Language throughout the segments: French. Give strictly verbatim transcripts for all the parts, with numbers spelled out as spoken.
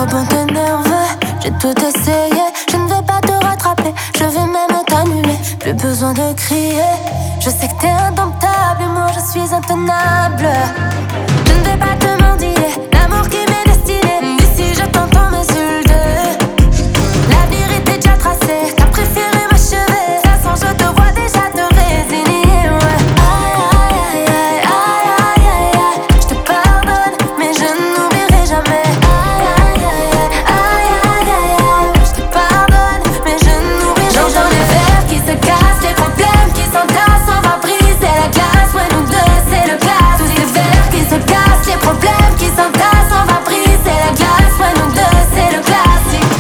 bon t'énerver, j'ai tout essayé. Je ne vais pas te rattraper, je vais même t'annuler. Plus besoin de crier, je sais que t'es indomptable et moi je suis intenable. Je ne vais pas te mendier, l'amour qui m'est destiné. D'ici je t'entends m'insulter. L'avenir était déjà tracé, t'as préféré m'achever. De toute façon je te vois déjà te résigner, ouais. Aïe aïe aïe aïe aïe aïe aïe. Je te pardonne mais je n'oublierai jamais. Aïe aïe aïe aïe aïe aïe aïe. Je te pardonne mais je n'oublierai jamais. J'entends les verres qui se cassent, les problèmes qui s'entassent. On va briser la glace, ouais nous deux c'est le classe. Tous ces verres qui se cassent, les problèmes qui s'entassent. On va briser la glace, ouais nous deux c'est le classique.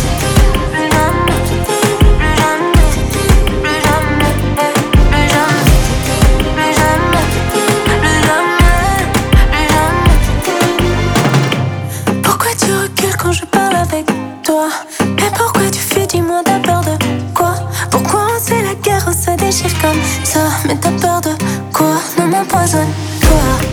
Pourquoi tu recules quand je parle avec toi? Et pourquoi tu fuis, dis-moi t'as peur de quoi? Pourquoi on se fait la guerre, on se déchire comme ça? Mais t'as peur de quoi? Ne m'empoisonne pas.